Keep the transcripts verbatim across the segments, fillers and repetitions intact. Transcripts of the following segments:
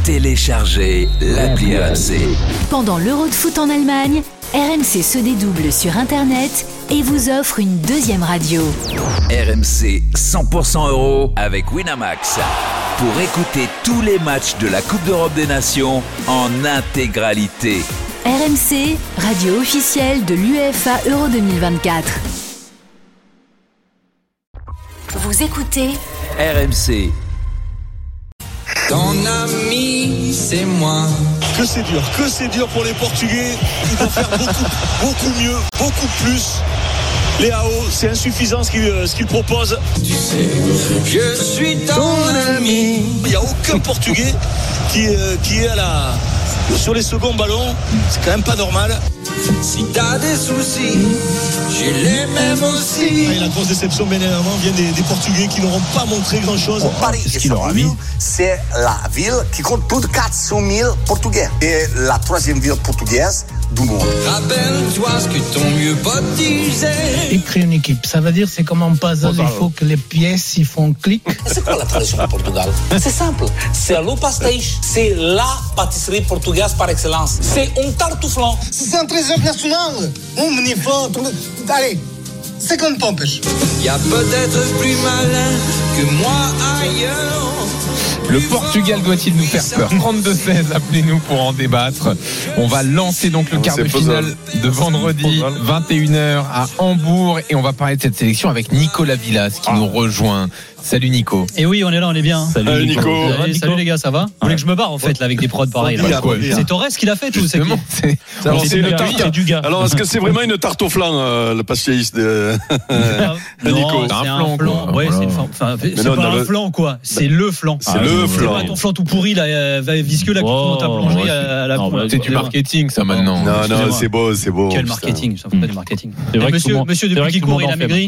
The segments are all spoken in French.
Téléchargez l'appli R M C. Pendant l'Euro de foot en Allemagne, R M C se dédouble sur Internet et vous offre une deuxième radio. R M C cent pour cent euro avec Winamax. Pour écouter tous les matchs de la Coupe d'Europe des Nations en intégralité. R M C, radio officielle de l'UEFA Euro deux mille vingt-quatre. Vous écoutez R M C. Ton ami, c'est moi. Que c'est dur, que c'est dur pour les Portugais. Ils doivent faire beaucoup, beaucoup mieux, beaucoup plus. Les A O, c'est insuffisant ce qu'ils, ce qu'ils proposent. Tu sais, je suis ton, ton ami. Il n'y a aucun Portugais qui, euh, qui est à la, sur les seconds ballons. C'est quand même pas normal. Si t'as des soucis, j'ai les mêmes aussi. Et la grosse déception, bien évidemment, vient des, des Portugais qui n'auront pas montré grand-chose. Paris et São Paulo, c'est la ville qui compte plus de quatre cent mille Portugais. Et la troisième ville portugaise du monde. Rappelle-toi ce que ton mieux pote disait. Et créer une équipe, ça veut dire c'est comme un puzzle, il faut que les pièces ils font clic. C'est quoi la tradition au Portugal? C'est simple, c'est le pastéis, c'est la pâtisserie portugaise par excellence. C'est un tartuflão. C'est un trésor national. Um menifão, allez, cinquante pompas. Y a peut-être plus malin que moi ailleurs. Le Portugal doit-il nous faire peur? trente-deux seize, appelez-nous pour en débattre. On va lancer donc le quart de finale de vendredi, vingt et une heures à Hambourg, et on va parler de cette sélection avec Nicolas Villas qui ah. nous rejoint. Salut Nico. Et oui, on est là, on est bien. Salut, Salut Nico. Nico. Salut, Salut les gars, ça va? Vous voulez que je me barre en fait là avec des prods pareils là. Quoi, c'est Torres qui l'a fait tout. C'est, c'est, Alors, c'est, c'est une tarte. C'est du gars. Alors est-ce que c'est vraiment une tarte au flan euh, le pastéis de, de Nico? Non, c'est un flan. flan. Ouais, voilà. c'est, une flan. Enfin, c'est non, pas un le... flan quoi. C'est le flan. C'est ah, le c'est flan. C'est pas ton flan tout pourri là, euh, visqueux là qui oh, monte à boulangerie à la. C'est du marketing ça maintenant. Non non, c'est beau, c'est beau. Quel marketing? Ça fait pas du marketing. Monsieur, monsieur depuis qu'il court, il a maigri.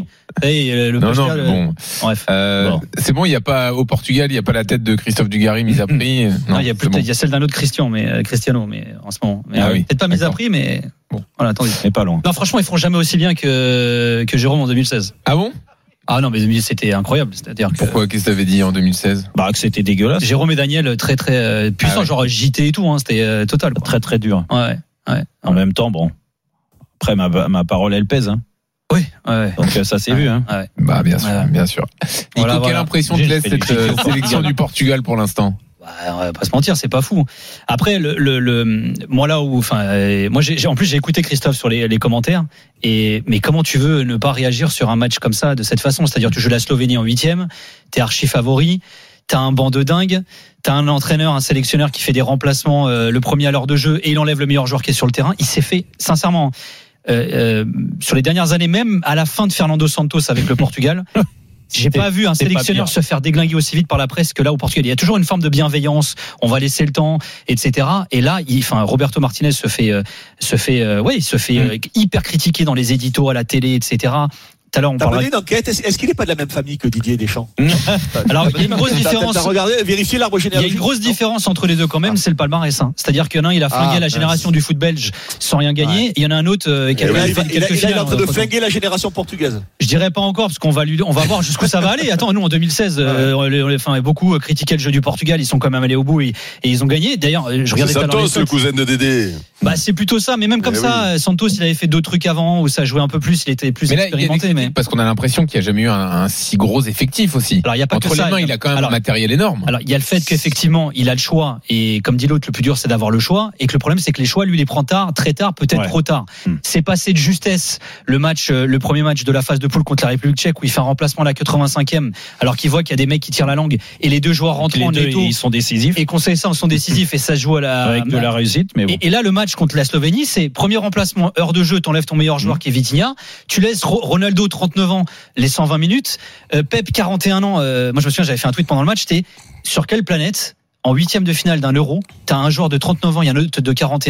Le Portugal. Bon. Bref. C'est bon, il y a pas au Portugal, il n'y a pas la tête de Christophe Dugarry mise à prix. Non, il y a plus, bon. Il y a celle d'un autre Christian, mais euh, Cristiano, mais en ce moment. Mais, ah euh, oui, peut-être pas mise à prix, mais bon, voilà, attendez. Mais pas loin. Non, franchement, ils feront jamais aussi bien que que Jérôme en deux mille seize. Ah bon? Ah non, mais c'était incroyable. C'est-à-dire que pourquoi? Qu'est-ce que t'avais dit en deux mille seize? Bah que c'était dégueulasse. Jérôme et Daniel très très euh, puissants, ah ouais. Genre J T et tout. Hein, c'était euh, total. Quoi. Très très dur. Ouais. Ouais. En même temps, bon. Après ma ma parole elle pèse. Hein. Oui, ouais. Donc ça s'est ouais, vu, hein. Ouais. Bah bien sûr, ouais. bien sûr. Nico, voilà, quelle voilà. impression te laisse cette euh, sélection du Portugal pour l'instant? Bah, on va pas se mentir, c'est pas fou. Après, le, le, le moi là où, enfin, euh, moi j'ai, en plus j'ai écouté Christophe sur les, les commentaires. Et mais comment tu veux ne pas réagir sur un match comme ça de cette façon? C'est-à-dire tu joues la Slovénie en huitième, t'es archi favori. T'as un banc de dingue, t'as un entraîneur, un sélectionneur qui fait des remplacements, euh, le premier à l'heure de jeu, et il enlève le meilleur joueur qui est sur le terrain. Il s'est fait, sincèrement. Euh, euh, sur les dernières années, même à la fin de Fernando Santos avec le Portugal, j'ai pas vu un sélectionneur se faire déglinguer aussi vite par la presse que là au Portugal. Il y a toujours une forme de bienveillance, on va laisser le temps, et cetera. Et là, il, enfin, Roberto Martinez se fait, euh, se fait, euh, ouais, il se fait euh, hyper critiquer dans les éditos, à la télé, et cetera. Tout à l'heure, on T'as parlait mené une enquête. Est-ce, est-ce qu'il n'est pas de la même famille que Didier Deschamps? Alors, il y a une grosse différence. T'as regardé, vérifié l'arbre généalogique. Il y a une grosse différence entre les deux quand même, ah. c'est le palmarès. Hein. C'est-à-dire qu'il y en a un, il a flingué ah, la génération du foot belge sans rien gagner. Ouais. Il y en a un autre euh, qui a oui, fait il, quelques il, finales. Il est en train de flinguer la génération portugaise. Je dirais pas encore parce qu'on va lui, on va voir jusqu'où ça va aller. Attends, nous en deux mille seize, ouais. euh, enfin beaucoup critiquaient le jeu du Portugal. Ils sont quand même allés au bout et, et ils ont gagné. D'ailleurs, je regardais c'est Santos, le cousin de Dédé. Bah c'est plutôt ça. Mais même comme mais ça, oui. Santos, il avait fait d'autres trucs avant où ça jouait un peu plus. Il était plus mais là, expérimenté. Mais parce qu'on a l'impression qu'il n'y a jamais eu un, un si gros effectif aussi. Alors il y a pas entre que les ça. mains, il a quand même alors, un matériel énorme. Alors il y a le fait qu'effectivement, il a le choix et comme dit l'autre, le plus dur c'est d'avoir le choix et que le problème c'est que les choix lui les prend tard, très tard, peut-être ouais. trop tard. Hum. C'est passé de justesse le match, le premier match de la phase de poule contre la République Tchèque où il fait un remplacement à la quatre-vingt-cinquième alors qu'il voit qu'il y a des mecs qui tirent la langue et les deux joueurs rentrent en netto. Ils sont décisifs. Et qu'on sait ça, ils sont décisifs et ça se joue à la avec de la réussite. Mais bon. et, et là le match contre la Slovénie, c'est premier remplacement, heure de jeu, t'enlèves ton meilleur joueur mmh. qui est Vitinha, tu laisses Ronaldo trente-neuf ans les cent vingt minutes, euh, Pep quarante et un ans, euh, moi je me souviens j'avais fait un tweet pendant le match, c'était sur quelle planète en huitième de finale d'un Euro, t'as un joueur de trente-neuf ans et un autre de quarante et un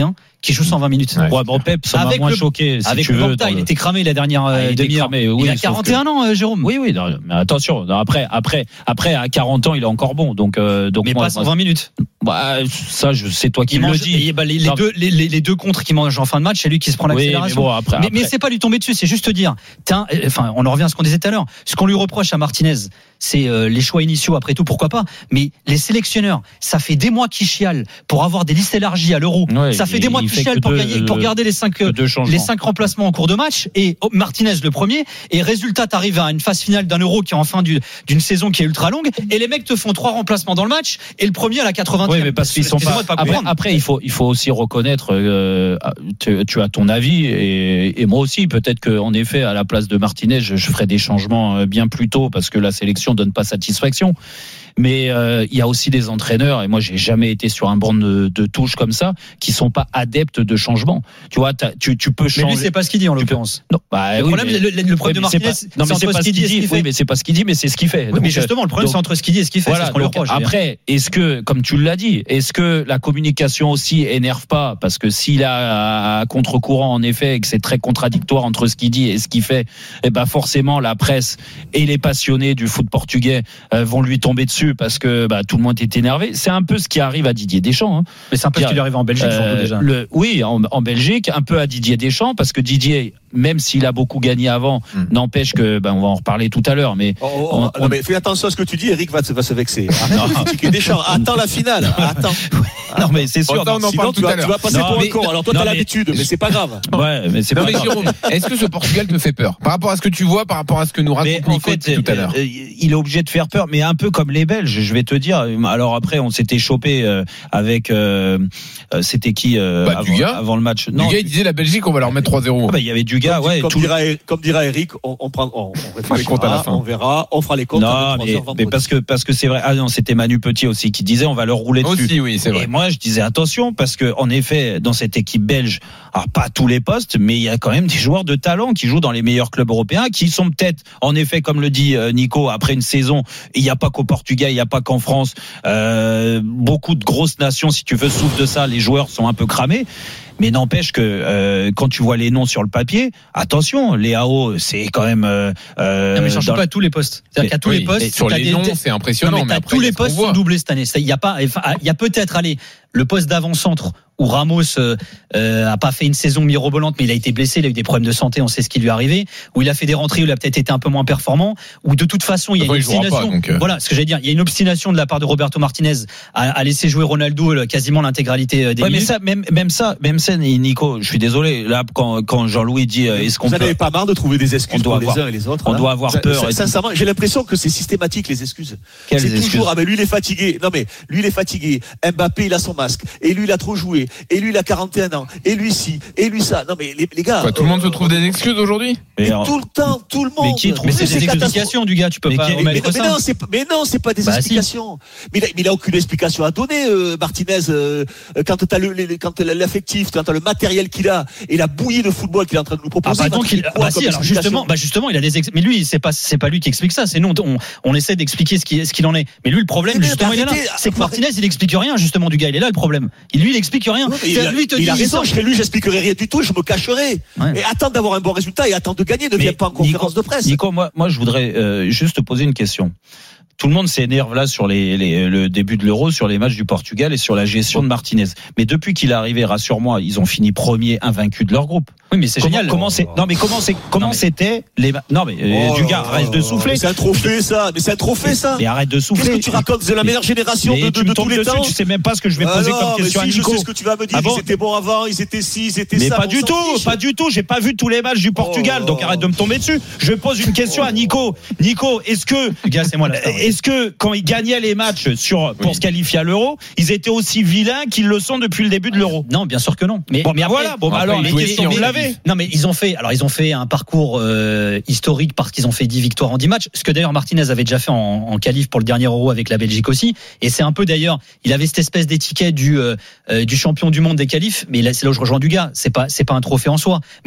qui joue cent vingt minutes. Ouais, bon, Pep, ça m'a moins le, choqué. Si avec tu le veux, Porta, il le... était cramé la dernière ah, demi-heure. Oui, il a quarante et un que... ans, Jérôme. Oui, oui, non, mais attention. Non, après, après, après, à quarante ans, il est encore bon. Donc, euh, donc mais moi, pas cent vingt minutes. Bah, ça, je, c'est toi qui me le dis. Et bah, les, les deux, les, les, les deux contres qui mangent en fin de match, c'est lui qui se prend l'accélération. Oui, mais, bon, après, mais, après. mais c'est pas lui tomber dessus, c'est juste dire. Enfin, on en revient à ce qu'on disait tout à l'heure. Ce qu'on lui reproche à Martinez, c'est euh, les choix initiaux. Après tout, pourquoi pas. Mais les sélectionneurs, ça fait des mois qu'ils chialent pour avoir des listes élargies à l'Euro. Ouais, ça fait des mois qu'ils chialent pour, gagner, pour garder les cinq, les cinq remplacements en cours de match. Et oh, Martinez le premier. Et résultat, t'arrives à une phase finale d'un Euro qui est en fin du, d'une saison qui est ultra longue. Et les mecs te font trois remplacements dans le match. Et le premier à la quatre-vingtième. Oui, mais parce qu'ils sont pas. pas après, après, il faut, il faut aussi reconnaître. Euh, tu, tu as ton avis et, et moi aussi. Peut-être qu'en effet, à la place de Martinez, je, je ferai des changements bien plus tôt parce que la sélection donne pas satisfaction. Mais euh, il y a aussi des entraîneurs, et moi j'ai jamais été sur un banc de, de touche comme ça, qui sont pas adeptes de changement. Tu vois, tu, tu peux changer. Mais lui c'est pas ce qu'il dit en l'occurrence. Non, bah, le oui, problème, mais, le, le problème oui, de Martinez, c'est, pas, non, mais c'est pas ce qu'il dit. dit oui, mais c'est pas ce qu'il dit, mais c'est ce qu'il fait. Oui, donc, mais justement, le problème donc, c'est entre ce qu'il dit et ce qu'il fait. Voilà, c'est ce qu'on donc, lui reproche. Après, est-ce que, comme tu l'as dit, est-ce que la communication aussi énerve pas, parce que s'il a à contre-courant en effet et que c'est très contradictoire entre ce qu'il dit et ce qu'il fait, eh ben forcément la presse et les passionnés du foot portugais euh, vont lui tomber dessus parce que bah, tout le monde est énervé. C'est un peu ce qui arrive à Didier Deschamps. Hein. Mais c'est un peu ce qui lui arrive en Belgique, euh, déjà. Le, oui, en, en Belgique, un peu à Didier Deschamps, parce que Didier, même s'il a beaucoup gagné avant, mmh. n'empêche que, ben, on va en reparler tout à l'heure. Mais, oh, oh, on, non, mais fais attention à ce que tu dis. Eric va, va se vexer. Arrête de critiquer Deschamps. Attends la finale. Attends. Non, mais c'est sûr. Attends, sinon, tu vas, tu vas passer non, pour mais, un con. Alors toi, t'as mais, non, mais c'est pas grave. Ouais, mais c'est non, pas mais grave. Jérôme, est-ce que ce Portugal te fait peur par rapport à ce que tu vois, par rapport à ce que nous raconte Nico fait, tout à l'heure? Il est obligé de faire peur, mais un peu comme les Belges. Je vais te dire. Alors après, on s'était chopé euh, avec. Euh, c'était qui euh, bah, avant, avant le match? Non, Dugas, il disait la Belgique, on va leur mettre trois zéro. Ah bah, il y avait Dugas, ouais. Comme, tout... dira, comme dira Eric, on, on prend, on, on fera les comptes à la fin. On verra, on fera les comptes. Non, mais, mais parce que parce que c'est vrai. Ah non, c'était Manu Petit aussi qui disait on va leur rouler dessus. Aussi, oui, c'est vrai. Et moi, je disais attention parce que en effet, dans cette équipe belge, alors pas à tous les postes, mais il y a quand même des joueurs de talent qui jouent dans les meilleurs clubs européens, qui sont peut-être, en effet, comme le dit Nico, après une saison, il n'y a pas qu'au Portugal, il n'y a pas qu'en France. Euh, beaucoup de grosses nations, si tu veux, souffrent de ça. Les joueurs sont un peu cramés. Mais n'empêche que euh, quand tu vois les noms sur le papier, attention, les A O, c'est quand même. Euh, non mais je cherche dans... pas à tous les postes. C'est-à-dire qu'à tous oui, les postes, sur les noms, c'est impressionnant. Non, mais, mais après, tous les postes sont doublés cette année. Il y a pas, il y a peut-être, allez, le poste d'avant-centre où Ramos euh, euh, a pas fait une saison mirobolante, mais il a été blessé, il a eu des problèmes de santé, on sait ce qui lui est arrivé, où il a fait des rentrées, où il a peut-être été un peu moins performant, où de toute façon il y a enfin, une obstination. Pas, donc... Voilà, ce que j'allais dire, il y a une obstination de la part de Roberto Martinez à, à laisser jouer Ronaldo quasiment l'intégralité des ouais, minutes. Mais ça, même, même ça, même ça, Nico, je suis désolé. Là, quand, quand Jean-Louis dit, est-ce qu'on vous peut... n'avez pas marre de trouver des excuses pour les uns et les autres. On hein. doit avoir ça, peur. Ça, sincèrement, j'ai l'impression que c'est systématique les excuses. Quelles c'est excuses toujours ah mais lui il est fatigué. Non mais lui il est fatigué. Mbappé il a son masque et lui il a trop joué et lui il a quarante et un ans et lui ci et lui ça. Non mais les, les gars. Quoi, tout euh, le monde se trouve des excuses aujourd'hui. Mais alors... tout le temps, tout le monde. Mais qui trouve mais c'est des explications du gars, tu peux mais pas. Mais, mais, mais non, c'est mais non, c'est pas des bah explications. Si. Mais, il a, mais il a aucune explication à donner, euh, Martinez. Euh, quand t'as le, les, quand t'as l'affectif, quand t'as le matériel qu'il a et la bouillie de football qu'il est en train de nous proposer. Ah bah donc il, bah si, alors justement, bah justement, il a des ex... mais lui, c'est pas, c'est pas lui qui explique ça. C'est nous, on, on essaie d'expliquer ce qui, ce qu'il en est. Mais lui, le problème, mais justement, il est là. C'est que Martinez, il explique rien, justement, du gars. Il est là le problème. Il lui, il explique rien. Ouais, il, a, lui, il, il a raison. Je serais lui, j'expliquerai rien du tout. Je me cacherai. Ouais. Et attendre d'avoir un bon résultat et attendre de gagner. Ne viens pas en conférence Nico, de presse. Nico, moi, moi, je voudrais euh, juste te poser une question. Tout le monde s'énerve là sur les, les, le début de l'Euro, sur les matchs du Portugal et sur la gestion de Martinez. Mais depuis qu'il est arrivé, rassure-moi, ils ont fini premier invaincu de leur groupe. Oui, mais c'est comment, génial. Comment c'est, non, mais comment c'est, comment non, mais, c'était les, non, mais, oh, Dugas, arrête de souffler. Mais c'est un trophée, ça. Mais c'est un trophée, ça. Mais arrête de souffler. Qu'est-ce que tu racontes? C'est la meilleure génération mais de, de, de tous les dessus, temps. Tu sais même pas ce que je vais poser ah non, comme question si, à Nico. Je sais ce que tu vas me dire. Ah bon, ils étaient bons avant, ils étaient ci, ils étaient mais ça. Mais pas du tout, fiche. pas du tout. J'ai pas vu tous les matchs du Portugal, oh. donc arrête de me tomber dessus. Je pose une question à Nico. Nico, est-ce que, Dugas, c'est moi là. Est-ce que quand ils gagnaient les matchs sur, pour oui. se qualifier à l'Euro, ils étaient aussi vilains qu'ils le sont depuis le début de l'Euro? Non, bien sûr que non. Mais, bon, mais après, voilà. Bon, après, alors, les questions, vous l'avez. Non, mais ils ont fait, alors ils ont fait un parcours euh, historique parce qu'ils ont fait dix victoires en dix matchs. Ce que d'ailleurs Martinez avait déjà fait en, en qualif pour le dernier Euro avec la Belgique aussi. Et c'est un peu d'ailleurs, il avait cette espèce d'étiquette du euh, du champion du monde des qualifs. Mais là, c'est là où je rejoins Dugas. C'est pas, c'est pas un trophée en soi. Mais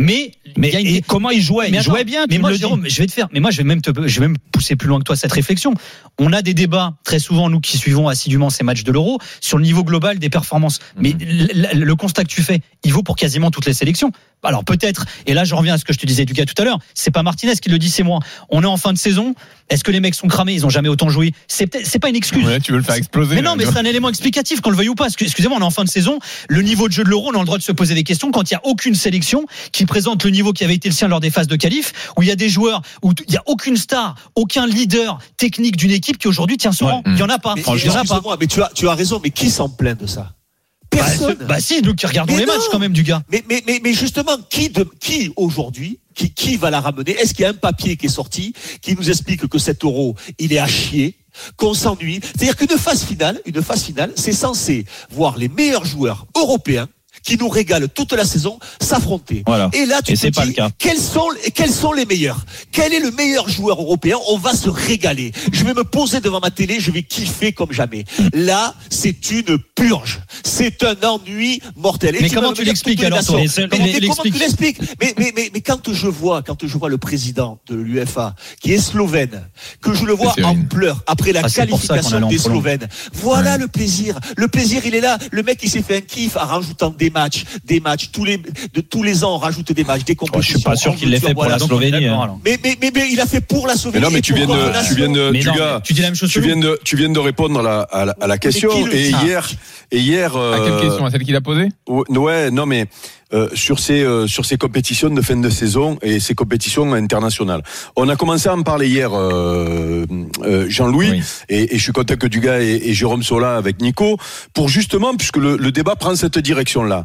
Mais il une... et comment il jouait? Mais il attends, jouait bien. Mais moi, Jérôme, je vais te faire. Mais moi, je vais même te, je vais même pousser plus loin que toi cette réflexion. On a des débats très souvent, nous qui suivons assidûment ces matchs de l'Euro, sur le niveau global des performances. Mmh. Mais le, le constat que tu fais, il vaut pour quasiment toutes les sélections. Alors peut-être, et là je reviens à ce que je te disais du gars tout à l'heure, c'est pas Martinez qui le dit, c'est moi. On est en fin de saison. Est-ce que les mecs sont cramés? Ils ont jamais autant joué. C'est peut-être, c'est pas une excuse. Ouais, tu veux le faire exploser. Mais non, mais c'est un élément explicatif, qu'on le veuille ou pas. Excusez-moi, on est en fin de saison. Le niveau de jeu de l'Euro, on a le droit de se poser des questions quand il y a aucune sélection qui présente le niveau qui avait été le sien lors des phases de qualif, où il y a des joueurs, où il y a aucune star, aucun leader technique d'une équipe qui aujourd'hui tient son ouais. rang. Il y en a pas. Mais, il y en a pas. Mais tu as, tu as raison. Mais qui s'en plaint de ça? Personne. Bah, bah si, nous qui regardons mais les non. matchs quand même du gars. Mais mais mais, mais justement, qui de, qui aujourd'hui, qui qui va la ramener? Est-ce qu'il y a un papier qui est sorti qui nous explique que cet Euro, il est à chier, qu'on s'ennuie? C'est-à-dire qu'une phase finale, une phase finale, c'est censé voir les meilleurs joueurs européens qui nous régalent toute la saison s'affronter. Voilà. Et là, tu Et te c'est dis, pas le cas. quels sont, quels sont les meilleurs? Quel est le meilleur joueur européen? On va se régaler. Je vais me poser devant ma télé, je vais kiffer comme jamais. Là, c'est une purge. C'est un ennui mortel. Et mais tu comment tu l'expliques alors, toi? mais, mais, mais comment tu l'expliques? Mais, mais, mais, mais quand je vois, quand je vois le président de l'UEFA, qui est slovène, que je le vois en pleurs après la ah, qualification des Slovènes, voilà ouais. le plaisir. Le plaisir, il est là. Le mec, il s'est fait un kiff en rajoutant des matchs, des matchs, tous les, de tous les ans, on rajoute des matchs, des compétitions. Oh, je suis pas sûr qu'il l'ait fait pour voilà. la Slovénie. Hein. Mais, mais, mais, mais, il a fait pour la Slovénie. Mais non, mais tu viens de, tu viens de, mais du non, gars, tu dis la même chose tu viens de, tu viens de répondre à la, à la, à la question. Et hier, et hier, euh, à quelle question? À celle qu'il a posée? Ouais, non, mais, Euh, sur ces euh, sur ces compétitions de fin de saison et ces compétitions internationales. On a commencé à en parler hier, euh, euh, Jean-Louis, oui. et, et je suis content que Dugas et, et Jérôme soient là avec Nico, pour justement, puisque le, le débat prend cette direction-là.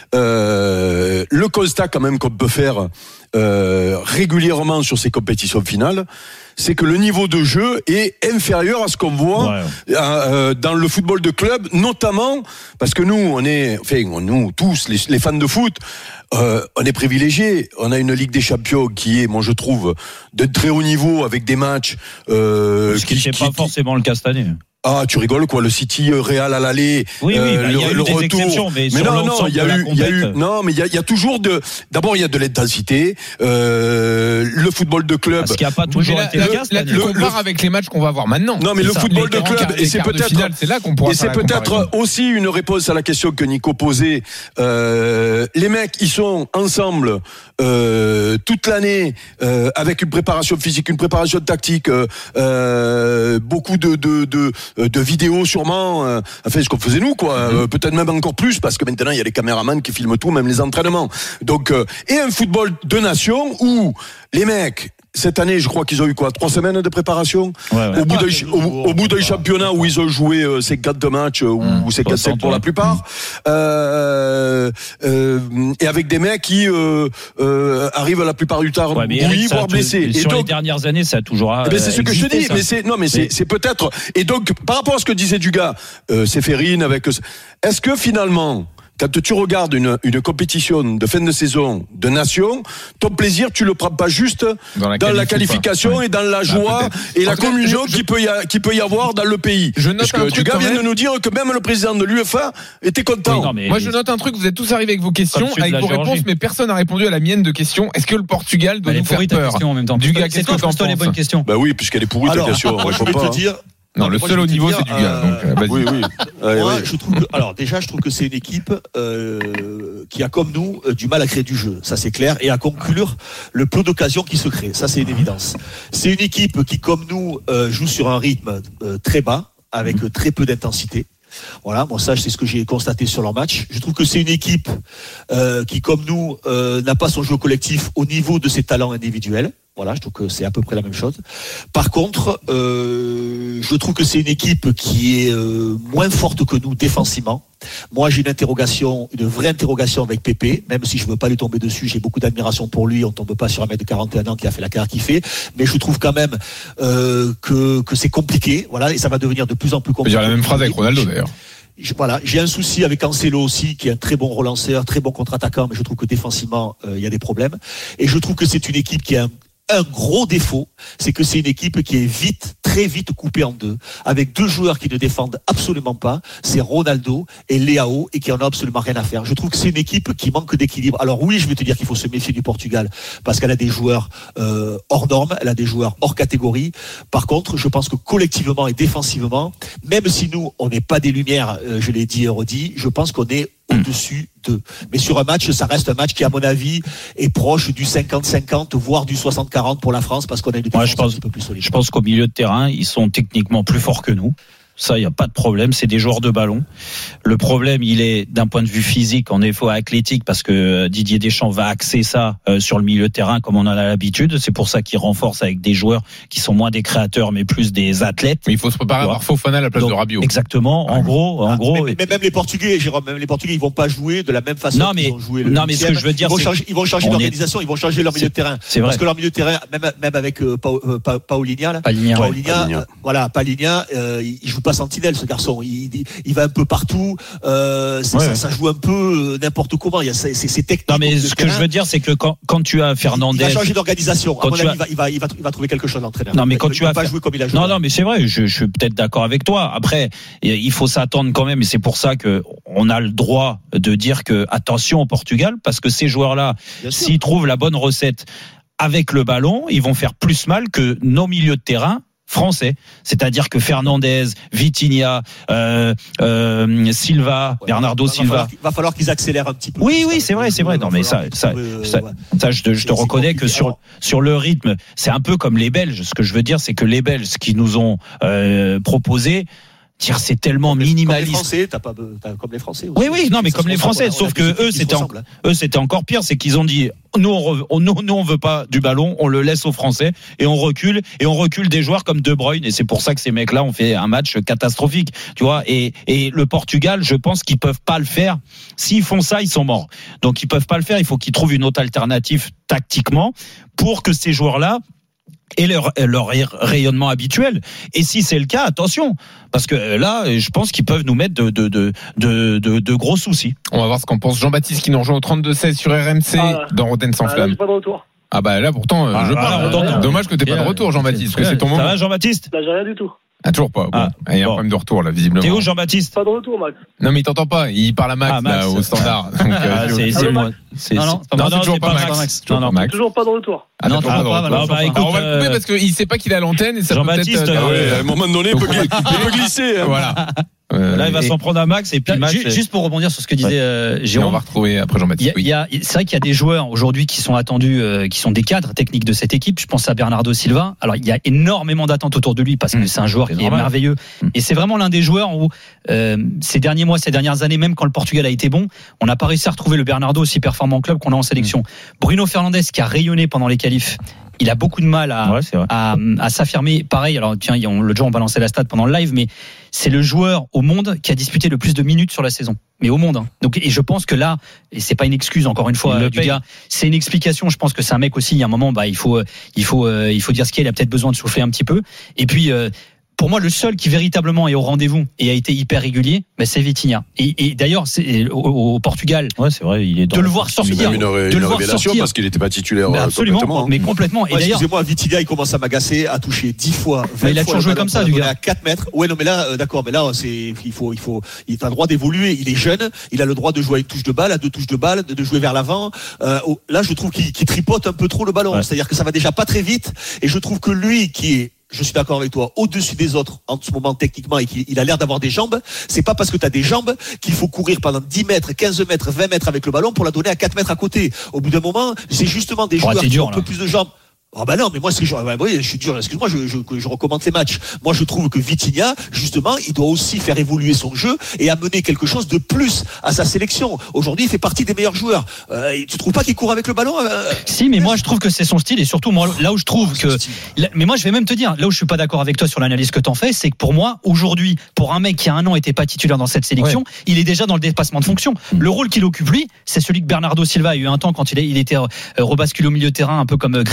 Euh, le constat quand même qu'on peut faire euh, régulièrement sur ces compétitions finales, c'est que le niveau de jeu est inférieur à ce qu'on voit ouais. euh, dans le football de club, notamment parce que nous, on est, enfin, nous tous, les, les fans de foot, euh, on est privilégiés. On a une Ligue des Champions qui est, moi je trouve, de très haut niveau avec des matchs. Euh, ce qui n'est pas forcément le cas cette année. Ah, tu rigoles quoi, le City Real à l'aller, oui, oui, euh, bah, le, y a eu le des retour. Mais, mais non, non, il y a eu, il y a eu, non, mais il y a, il y a toujours de. D'abord, il y a de l'intensité. Euh, le football de club. Parce qu'il n'y a pas toujours oui, été la, le cas. Là, tu compares avec les matchs qu'on va voir maintenant. Non, mais le ça. football les, de club, les et c'est peut-être, finale, c'est là qu'on pourra. Et c'est peut-être aussi une réponse à la question que Nico posait. Euh, les mecs, ils sont ensemble euh, toute l'année euh, avec une préparation physique, une préparation tactique, euh, beaucoup de de de, de vidéos. Sûrement, euh, enfin ce qu'on faisait nous, quoi. Mm-hmm. Euh, peut-être même encore plus, parce que maintenant il y a les caméramans qui filment tout, même les entraînements. Donc, euh, et un football de nation où les mecs. Cette année, je crois qu'ils ont eu quoi, trois semaines de préparation. Ouais, ouais. Au bout d'un, au, au bout d'un championnat où ils ont joué euh, ces quatre de matchs ou mmh, ces quatre cinq pour ouais. la plupart, mmh. euh, euh, et avec des mecs qui euh, euh, arrivent la plupart du temps ouais, bouillis, voire blessés. Et sur donc, les dernières années, ça a toujours. Eh ben c'est ce que je te dis. Ça. Mais c'est non, mais c'est, c'est peut-être. Et donc, par rapport à ce que disait Dugas, euh, Séphérine avec. Est-ce que finalement. Quand tu regardes une, une compétition de fin de saison de nation, ton plaisir, tu le prends pas juste dans la, dans la qualification ouais. et dans la joie ah, et la communion qui peut y a, qui peut y avoir dans le pays. Je note Parce que Dugas vient de nous dire que même le président de l'UEFA était content. Oui, non, mais Moi, je note un truc. Vous êtes tous arrivés avec vos questions, avec vos réponses, mais personne n'a répondu à la mienne de question. Est-ce que le Portugal doit bah, nous faire peur en même temps. Dugas, qu'est-ce que t'en penses? Les bonnes questions. Bah oui, puisqu'elle est pourrie ta question. Moi, je vais te dire. Non, le seul au niveau, dire, c'est du gars. Euh, donc, oui, oui. Moi, je trouve que, alors déjà, je trouve que c'est une équipe euh, qui a, comme nous, euh, du mal à créer du jeu. Ça, c'est clair, et à conclure le peu d'occasions qui se créent. Ça, c'est une évidence. C'est une équipe qui, comme nous, euh, joue sur un rythme euh, très bas, avec euh, très peu d'intensité. Voilà, moi ça c'est ce que j'ai constaté sur leur match. Je trouve que c'est une équipe euh, qui, comme nous, euh, n'a pas son jeu collectif au niveau de ses talents individuels. Voilà, je trouve que c'est à peu près la même chose. Par contre, euh, je trouve que c'est une équipe qui est euh, moins forte que nous défensivement. Moi, j'ai une interrogation, une vraie interrogation avec Pépé, même si je veux pas lui tomber dessus, j'ai beaucoup d'admiration pour lui. On tombe pas sur un mec de quarante et un ans qui a fait la carrière qu'il fait, mais je trouve quand même euh, que que c'est compliqué. Voilà, et ça va devenir de plus en plus compliqué. Je veux dire la même phrase avec Ronaldo d'ailleurs. Voilà, j'ai un souci avec Cancelo aussi, qui est un très bon relanceur, très bon contre-attaquant, mais je trouve que défensivement, il euh, y a des problèmes. Et je trouve que c'est une équipe qui a un un gros défaut, c'est que c'est une équipe qui est vite, très vite coupée en deux, avec deux joueurs qui ne défendent absolument pas, c'est Ronaldo et Leao, et qui en ont absolument rien à faire. Je trouve que c'est une équipe qui manque d'équilibre. Alors oui, je vais te dire qu'il faut se méfier du Portugal, parce qu'elle a des joueurs euh, hors normes, elle a des joueurs hors catégorie. Par contre, je pense que collectivement et défensivement, même si nous, on n'est pas des lumières, euh, je l'ai dit et redit, je pense qu'on est au-dessus d'eux. Mais sur un match, ça reste un match qui, à mon avis, est proche du cinquante cinquante, voire du soixante quarante pour la France, parce qu'on a une défense Moi, je pense, un petit peu plus solide. Je pense qu'au milieu de terrain, ils sont techniquement plus forts que nous. Ça, il n'y a pas de problème. C'est des joueurs de ballon. Le problème, il est d'un point de vue physique, en effet athlétique, parce que Didier Deschamps va axer ça euh, sur le milieu de terrain comme on en a l'habitude. C'est pour ça qu'il renforce avec des joueurs qui sont moins des créateurs, mais plus des athlètes. Mais il faut se préparer à avoir Fofana à la place Donc, de Rabiot. Exactement. En gros, en Ah, gros. mais, mais même les Portugais, Jérôme, même les Portugais, ils vont pas jouer de la même façon Non, mais- qu'ils ont joué le non, mais ce que je veux dire, ils vont c'est changer, ils vont changer on est- d'organisation, ils vont changer leur milieu de terrain. C'est vrai. Parce que leur milieu de terrain, même, même avec euh, Pau- euh, Pa- Paulinha, là, Paulinha, ouais. Paulinha, Paulinha. euh, voilà, Paulinha, euh, il il joue pas sentinelle, ce garçon. Il, il, il va un peu partout. Euh, c'est- Ouais, ça, ouais. ça joue un peu euh, n'importe comment. Il y a c'est, c'est, c'est technique. Non, mais au milieu ce de que je terrain. veux dire, c'est que quand, quand tu as Il Fernandez. va changer d'organisation. À Quand mon tu avis, as- il va, il va, il va, il va trouver quelque chose l'entraîneur. Non, mais Il quand va- tu il va as pas fait- jouer comme il a joué. Non, non, mais c'est vrai. Je, je suis peut-être d'accord avec toi. Après, il faut s'attendre quand même, et c'est pour ça que on a le droit de dire que attention au Portugal, parce que ces joueurs-là, Bien sûr. s'ils trouvent la bonne recette avec le ballon, ils vont faire plus mal que nos milieux de terrain français, c'est-à-dire que Fernandez, Vitinha, euh, euh, Silva, Ouais, Bernardo va- va Silva. falloir qu'il- Va falloir qu'ils accélèrent un petit peu. Oui, plus, oui, ça. c'est vrai, c'est vrai. Va Non, mais ça, falloir qu'ils ça, trouvent, euh, ça, ouais. ça, je te, je te C'est- c'est reconnais que compliqué. sur Alors- sur le rythme, c'est un peu comme les Belges. Ce que je veux dire, c'est que les Belges, ce qu'ils nous ont euh, proposé, dire c'est tellement Comme les- Comme les minimaliste. Français, t'as pas, be- t'as- comme les Français. aussi. Oui, oui, non, mais Ça comme se les ressemble, Français, on a- on a sauf des que équipes eux, qui se c'était en- ressemblent, hein. eux, c'était encore pire, c'est qu'ils ont dit, nous, on, re- on- nous, nous, on veut pas du ballon, on le laisse aux Français et on recule et on recule des joueurs comme De Bruyne et c'est pour ça que ces mecs-là ont fait un match catastrophique, tu vois. Et, et le Portugal, je pense qu'ils peuvent pas le faire. S'ils font ça, ils sont morts. Donc ils peuvent pas le faire. Il faut qu'ils trouvent une autre alternative tactiquement pour que ces joueurs-là et leur, leur rayonnement habituel. Et si c'est le cas, attention, parce que là, je pense qu'ils peuvent nous mettre de, de, de, de, de, de gros soucis. On va voir ce qu'en pense Jean-Baptiste qui nous rejoint au trente-deux seize sur R M C Ah, dans Rotten sans Ah, là, flamme. j'ai pas de retour. Ah bah là pourtant euh, Ah, je là, parle. on t'entend. Dommage que t'aies pas de Bien. retour Jean-Baptiste, que Ouais, c'est ton ça moment. va, Jean-Baptiste? Là, j'ai rien du tout. Ah toujours pas. Bon. Ah, il y a un bon. problème de retour là visiblement. T'es où, Jean-Baptiste? Pas de retour, Max. Non mais il t'entend pas, il parle à Max, Ah, Max. là au standard. Donc, euh, Ah, tu- c'est, c'est Allô, moi. Max C'est, Non, non, c'est- non, c'est non, toujours c'est pas Max. Toujours Non, pas non. Max. Toujours pas de retour. Ah, Non, toujours toujours pas de pas, retour. voilà, bah, écoute, Alors, on va le couper euh, parce qu'il sait pas qu'il est à l'antenne et ça peut Jean-Baptiste, peut-être. euh, Ouais, à un moment donné, il peut, il peut glisser. hein. Voilà. Euh, Là, il va et- s'en prendre à Max et puis Max. Ju- Juste pour rebondir sur ce que disait euh, et on Jérôme. va retrouver après Il y Jean-Baptiste. a- il Oui. y a- c'est vrai qu'il y a des joueurs aujourd'hui qui sont attendus, euh, qui sont des cadres techniques de cette équipe. Je pense à Bernardo Silva. Alors il y a énormément d'attentes autour de lui parce que Mmh. c'est un joueur C'est qui normal. est merveilleux. Mmh. Et c'est vraiment l'un des joueurs où euh, ces derniers mois, ces dernières années, même quand le Portugal a été bon, on n'a pas réussi à retrouver le Bernardo aussi performant en club qu'on a en sélection. Mmh. Bruno Fernandes qui a rayonné pendant les qualifs. Il a beaucoup de mal à, Ouais, c'est vrai. à, à s'affirmer. Pareil, alors tiens, on, le jour on balançait la stat pendant le live, mais c'est le joueur au monde qui a disputé le plus de minutes sur la saison. Mais au monde. Hein. Donc, et je pense que là, et c'est pas une excuse encore une fois Il le euh, du paye. gars, c'est une explication. Je pense que c'est un mec aussi. Il y a un moment, bah il faut, euh, il faut, euh, il faut dire ce qu'il y a. Il a peut-être besoin de souffler un petit peu. Et puis. Euh, pour moi, le seul qui véritablement est au rendez-vous et a été hyper régulier, bah, c'est Vitinha. Et, et d'ailleurs, c'est, au, au Portugal, Ouais, c'est vrai, il est dans de le voir C'est sortir, même une, ré- de une le voir révélation sortir, parce qu'il n'était pas titulaire mais euh, absolument, complètement. hein. mais complètement. Et Ouais, d'ailleurs, excusez-moi, Vitinha, il commence à m'agacer, à toucher dix fois, vingt Mais il a fois toujours le joué ballon comme ça, pour du la gars. donner à quatre mètres. Ouais, non, mais là, euh, d'accord, mais là, c'est, il faut, il faut, il a le droit d'évoluer. Il est jeune, il a le droit de jouer à une touche de balle, à deux touches de balle, de, de jouer vers l'avant. Euh, oh, là, je trouve qu'il, qu'il tripote un peu trop le ballon. Ouais. C'est-à-dire que ça va déjà pas très vite. Et je trouve que lui, qui est, je suis d'accord avec toi, au-dessus des autres en ce moment techniquement et qu'il il a l'air d'avoir des jambes, c'est pas parce que tu as des jambes qu'il faut courir pendant dix mètres, quinze mètres, vingt mètres avec le ballon pour la donner à quatre mètres à côté. Au bout d'un moment, c'est justement des Oh, joueurs t'es qui dur, ont un là. peu plus de jambes. Ah ben non, mais moi c'est je, bah oui, je suis dur. Excuse-moi, je, je, je recommande les matchs. Moi, je trouve que Vitinha, justement, il doit aussi faire évoluer son jeu et amener quelque chose de plus à sa sélection. Aujourd'hui, il fait partie des meilleurs joueurs. Euh, tu trouves pas qu'il court avec le ballon euh, si, mais moi je trouve que c'est son style et surtout moi là où je trouve que, là- mais moi je vais même te dire là où je suis pas d'accord avec toi sur l'analyse que t'en fais, c'est que pour moi aujourd'hui, pour un mec qui a un an était pas titulaire dans cette sélection, il est déjà dans le dépassement de fonction. Le rôle qu'il occupe lui, c'est celui que Bernardo Silva a eu un temps quand il, est, il était euh, rebasculé au milieu de terrain, un peu comme euh, Griezmann quand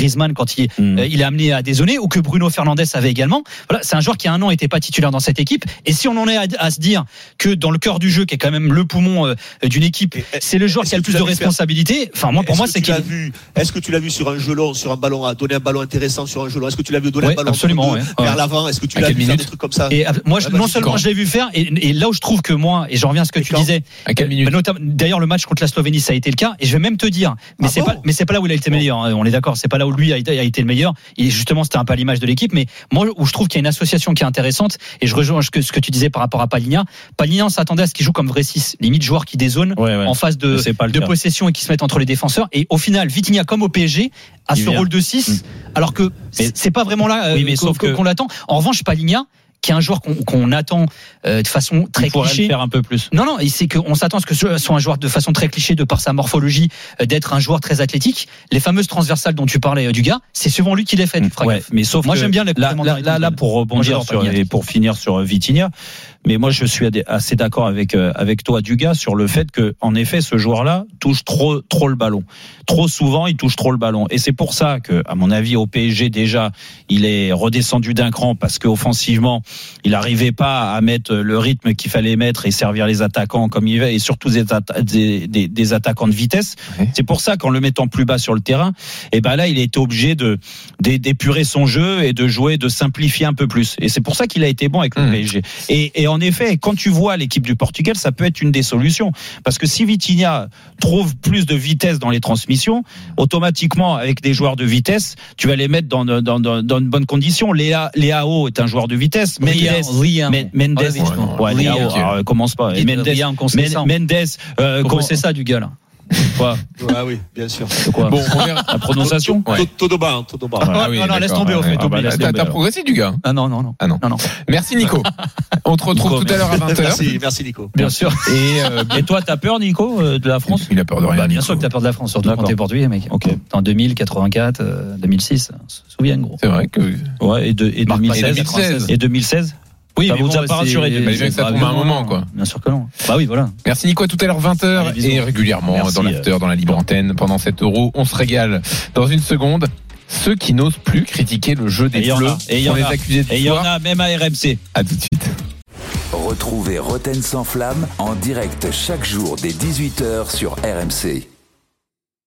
quand il, mmh. euh, il est amené à dézonner, ou que Bruno Fernandes avait également. Voilà, c'est un joueur qui a un an n'était pas titulaire dans cette équipe. Et si on en est à, à se dire que dans le cœur du jeu, qui est quand même le poumon euh, d'une équipe, et, c'est le joueur qui a le plus de responsabilités. Enfin, moi, pour moi, c'est qu'il. Vu, est-ce que tu l'as vu sur un jeu long, sur un ballon, à donner un ballon intéressant sur un jeu long? Est-ce que tu l'as vu donner ouais, un ballon absolument, de, ouais. vers ouais. l'avant? Est-ce que tu à l'as vu faire des trucs comme ça? Et moi, ouais, non seulement je l'ai vu faire, et, et là où je trouve que moi, et je reviens à ce que et tu quand disais. À quelle minute? D'ailleurs, le match contre la Slovénie, ça a été le cas. Et je vais même te dire, mais ah c'est bon pas, mais c'est pas là où il a été meilleur. On est d'accord. C'est pas là où lui a été, a été le meilleur. Et justement, c'était un peu à l'image de l'équipe. Mais moi, où je trouve qu'il y a une association qui est intéressante, et je rejoins ce que, ce que tu disais par rapport à Palhinha. Palhinha, on s'attendait à ce qu'il joue comme vrai six, limite joueur qui dézone ouais, ouais. en phase de, de possession et qui se met entre les défenseurs. Et au final, Vitinha, comme au P S G, a il ce vient. rôle de six, mmh. alors que mais, c'est pas vraiment là oui, mais qu'on, sauf que... qu'on l'attend. En revanche, Palhinha, qui est un joueur qu'on, qu'on attend euh, de façon très il cliché. Le faire un peu plus. Non, non, c'est qu'on s'attend à ce que ce soit un joueur de façon très cliché de par sa morphologie, euh, d'être un joueur très athlétique. Les fameuses transversales dont tu parlais, euh, du gars, c'est souvent lui qui les fait. Ouais, mais sauf moi j'aime bien les là, là, là, là pour rebondir sur et pour finir sur Vitinha. Mais moi, je suis assez d'accord avec euh, avec toi, Dugas, sur le fait que, en effet, ce joueur-là touche trop trop le ballon. Trop souvent, il touche trop le ballon. Et c'est pour ça que, à mon avis, au P S G déjà, il est redescendu d'un cran parce qu'offensivement, il n'arrivait pas à mettre le rythme qu'il fallait mettre et servir les attaquants comme il veut, et surtout des, atta- des, des, des attaquants de vitesse. Ouais. C'est pour ça qu'en le mettant plus bas sur le terrain, et ben là, il a été obligé de d'épurer son jeu et de jouer, de simplifier un peu plus. Et c'est pour ça qu'il a été bon avec le mmh. P S G. Et, et en effet, quand tu vois l'équipe du Portugal, ça peut être une des solutions. Parce que si Vitinha trouve plus de vitesse dans les transmissions, automatiquement, avec des joueurs de vitesse, tu vas les mettre dans, dans, dans, dans une bonne condition. Léa, Léao est un joueur de vitesse. Mendes, Rien. Mendes, Mendes, ouais, Léao, okay. alors, commence pas. Et Mendes, Mendes, euh, comment c'est ça du gars là? Quoi? Ah oui, bien sûr. Quoi? Bon, on verra. La prononciation? Todoban, Todoban. Ah oui, non, non, laisse tomber, au fait. T'as progressé, du gars? Ah non, non, non. Ah non. non, non. Merci, Nico. On te retrouve Nico, tout à l'heure à vingt heures. Merci, merci, Nico. Bien sûr. Et, euh, et toi, t'as peur, Nico, de la France? Il a peur de rien. Bah, bien sûr que t'as peur de la France, surtout quand t'es portugais, mec. Ok. En deux mille, quatre-vingt-quatre, deux mille six, on se souvient, gros. C'est vrai que. Ouais, et, de, et deux mille seize. Et deux mille seize. Oui, ça mais vous bon, a pas rassuré. Mais que ça tombe à un moment, quoi. Bien sûr que non. Bah oui, voilà. Merci Nico, à tout à l'heure vingt heures. Allez, et régulièrement merci, dans l'after, dans la libre antenne, pendant cet euro, on se régale. Dans une seconde, ceux qui n'osent plus critiquer le jeu des Bleus, et on les accusés de Et il y en a même à R M C. À tout de suite. Retrouvez Roten sans flamme en direct chaque jour dès dix-huit heures sur R M C.